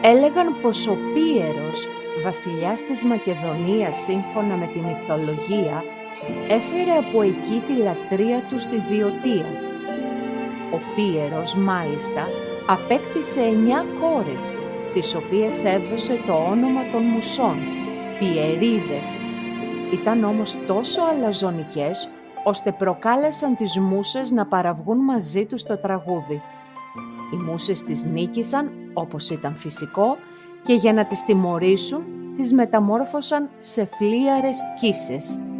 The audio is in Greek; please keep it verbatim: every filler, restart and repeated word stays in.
Έλεγαν πως ο Πίερος, βασιλιάς της Μακεδονίας σύμφωνα με τη μυθολογία, έφερε από εκεί τη λατρεία του στη Βιωτία. Ο Πίερος, μάλιστα, απέκτησε εννιά κόρες, στις οποίες έδωσε το όνομα των μουσών, Πιερίδες. Ήταν όμως τόσο αλαζονικές, ώστε προκάλεσαν τις μούσες να παραβγούν μαζί τους το τραγούδι. Οι μούσες τις νίκησαν, όπως ήταν φυσικό, και για να τις τιμωρήσουν, τις μεταμόρφωσαν σε φλίαρες κίσες.